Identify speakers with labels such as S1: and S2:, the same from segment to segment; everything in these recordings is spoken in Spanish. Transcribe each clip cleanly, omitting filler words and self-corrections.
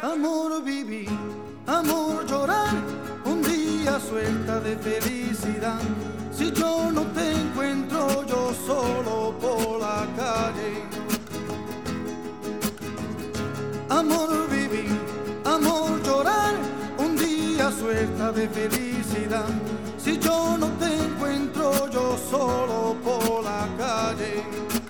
S1: Amor vivir, amor llorar, un día suelta de felicidad. Si yo no te encuentro yo solo por la calle. Amor vivir, amor llorar, un día suelta de felicidad. Si yo no te encuentro yo solo por la calle.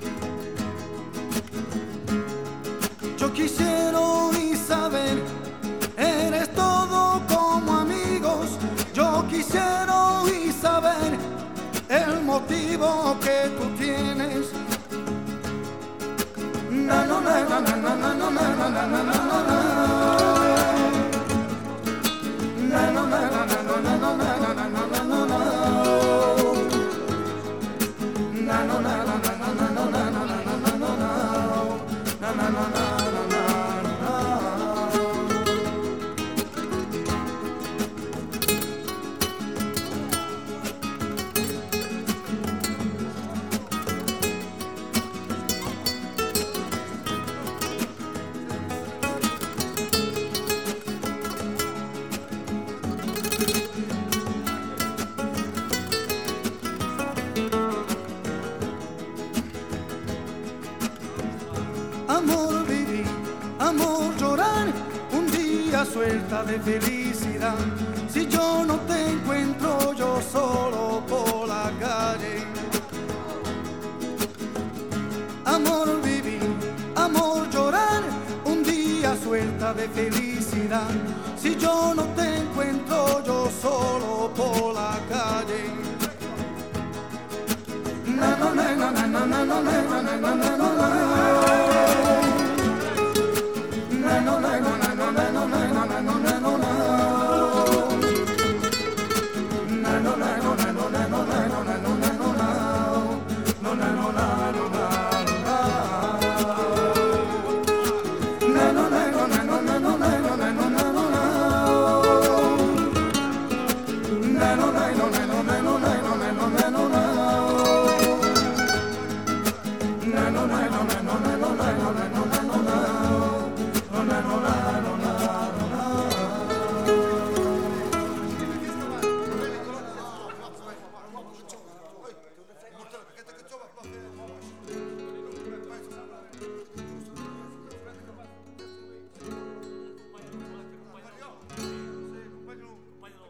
S1: Yo quisiera y saber, eres todo como amigos. Yo quisiera y saber el motivo que tú tienes. Na na na na na na na na na na na na na. Na na na na na na na na na na na na na na. Na na na na na na na na na na na na na na. Na na na na. Amor vivir, amor llorar, un día suelta de felicidad. Si yo no te encuentro yo solo por la calle. Amor vivir, amor llorar, un día suelta de felicidad. Si yo no te encuentro yo solo por la calle. Na na na na na na na na na na na na.